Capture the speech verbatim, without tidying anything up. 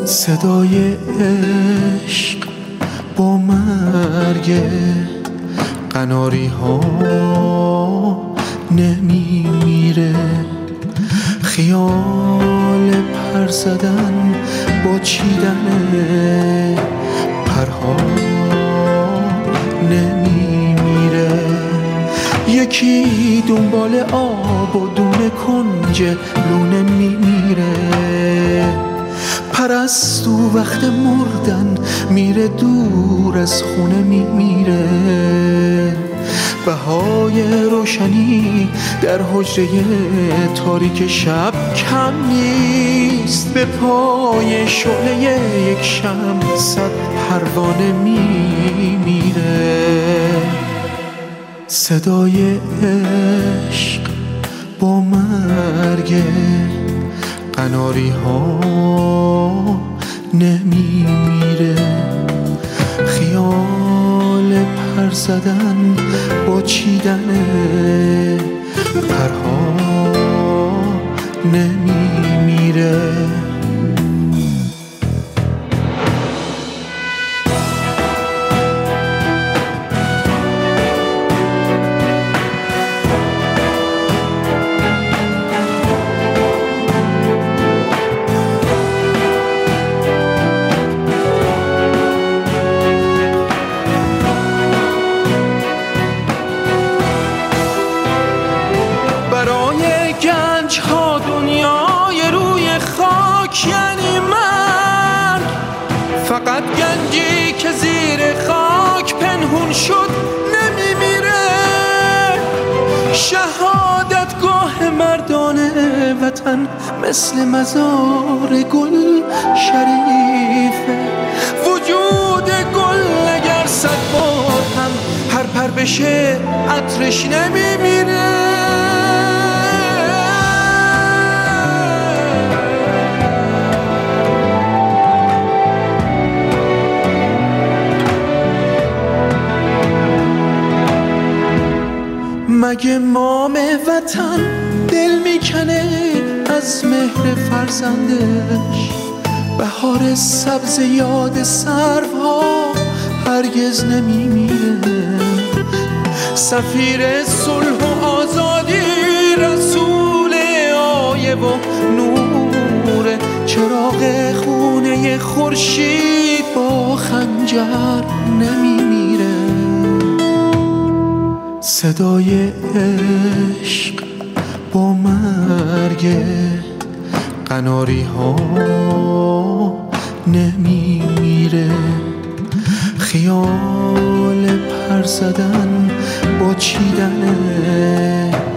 صدای عشق با مرگ قناری ها نمی میره، خیال پر زدن با چیدن پرها نمی میره. یکی دنبال آب و دونه کنج لونه می میره، پرستو وقت مردن میره دور از خونه می میره. بهای روشنی در حجره تاریک شب کم نیست، به پای شعله یک شمع صد پروانه می میره. صدای عشق با مرگ قناری ها نمی میره، خیال پر زدن با چیدن پرها نمی میره. گنج ها دنیای روی خاک یعنی من، فقط گنجی که زیر خاک پنهون شد نمیمیره. شهادتگاه مردان وطن مثل مزار گل شریفه، وجود گل اگر صد بار هم هر پر بشه عطرش نمیمیره. مگه مام وطن دل میکنه از مهر فرزندش؟ بهار سبز یاد سروها هرگز نمیمیره. سفیر صلح و آزادی رسول آیه و نور، چراغ خونه خورشید با خنجر نمیمیره. صدای عشق با مرگ قناری ها نمی میره، خیال پر زدن با چیدن